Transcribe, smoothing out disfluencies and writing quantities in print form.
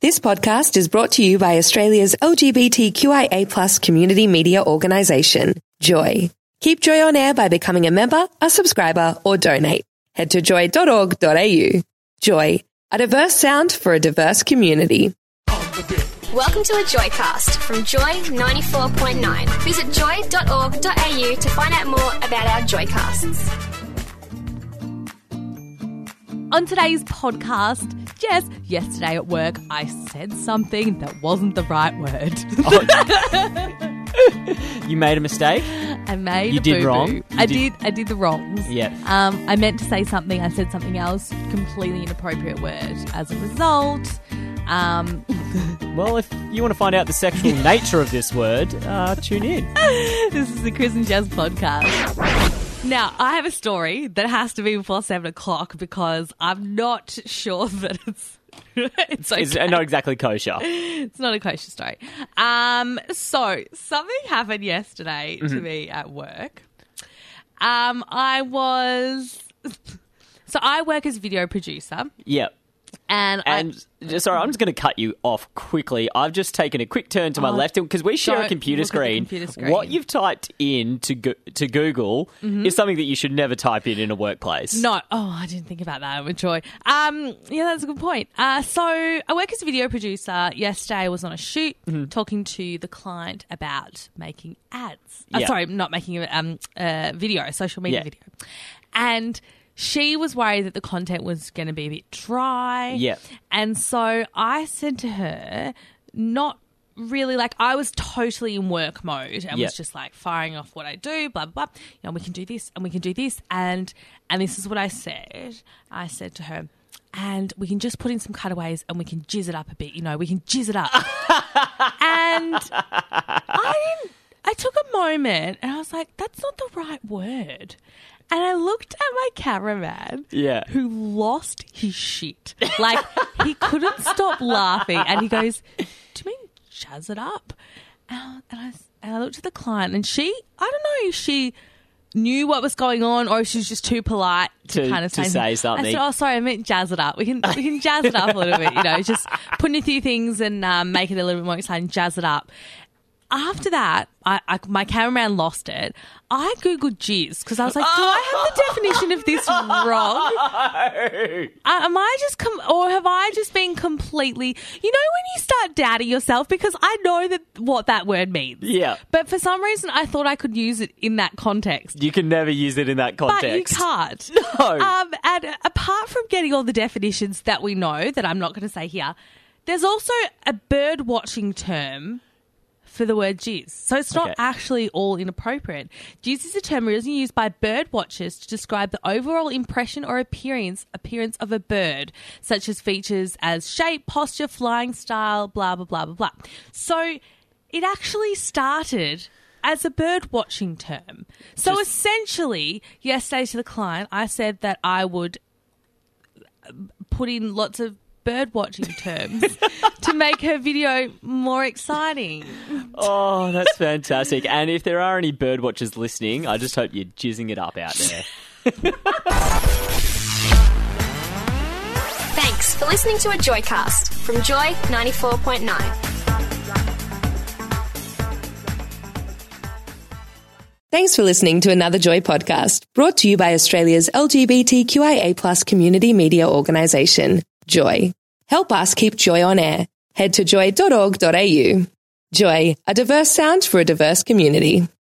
This podcast is brought to you by Australia's LGBTQIA+ community media organisation, Joy. Keep Joy on air by becoming a member, a subscriber, or donate. Head to joy.org.au. Joy, a diverse sound for a diverse community. Welcome to a Joycast from Joy 94.9. Visit joy.org.au to find out more about our Joycasts. On today's podcast, Jess, yesterday at work, I said something that wasn't the right word. You made a mistake? I made You a did boo-boo. wrong? I did the wrongs. Yeah. I meant to say something. I said something else, completely inappropriate word. As a result, Well, if you want to find out the sexual nature of this word, tune in. this is the Chris and Jess podcast. Now, I have a story that has to be before 7 o'clock because I'm not sure that it's okay. It's not exactly kosher. It's not a kosher story. So something happened yesterday to me at work. I work as a video producer. Yeah. And sorry, I'm just going to cut you off quickly. I've just taken a quick turn to my left because we share a computer screen. What you've typed in to Google is something that you should never type in a workplace. No. Oh, I didn't think about that. I'm Joy. Yeah, that's a good point. So I work as a video producer. Yesterday I was on a shoot talking to the client about making ads. Yeah. Sorry, not making a video, social media video. And she was worried that the content was going to be a bit dry. Yeah. And so I said to her, not really, like, I was totally in work mode and was just like firing off what I do, blah, blah, blah. You know, we can do this and we can do this. And this is what I said. I said to her, and we can just put in some cutaways and we can jizz it up a bit. You know, we can jizz it up. And I took a moment and I was like, that's not the right word. And I looked at my cameraman who lost his shit. Like, he couldn't stop laughing. And he goes, do you mean jazz it up? And I looked at the client and I don't know if she knew what was going on or if she was just too polite to kind of say something. I said, oh, sorry, I meant jazz it up. We can jazz it up a little bit, you know, just put in a few things and make it a little bit more exciting, jazz it up. After that, my cameraman lost it. I Googled jizz because I was like, do I have the definition of this wrong? Am I just or have I just been completely... You know when you start doubting yourself? Because I know what that word means. Yeah. But for some reason, I thought I could use it in that context. You can never use it in that context. But you can't. No. And apart from getting all the definitions that we know, that I'm not going to say here, there's also a bird watching term for the word jizz. So it's not actually all inappropriate. Jizz is a term originally used by bird watchers to describe the overall impression or appearance of a bird, such as features as shape, posture, flying style, blah, blah, blah, blah, blah. So it actually started as a bird watching term. So essentially, yesterday to the client, I said that I would put in lots of bird watching terms to make her video more exciting. Oh, that's fantastic. And if there are any bird watchers listening, I just hope you're jizzing it up out there. Thanks for listening to a Joycast from Joy 94.9. Thanks for listening to another Joy podcast, brought to you by Australia's LGBTQIA+ community media organisation, Joy. Help us keep Joy on air. Head to joy.org.au. Joy, a diverse sound for a diverse community.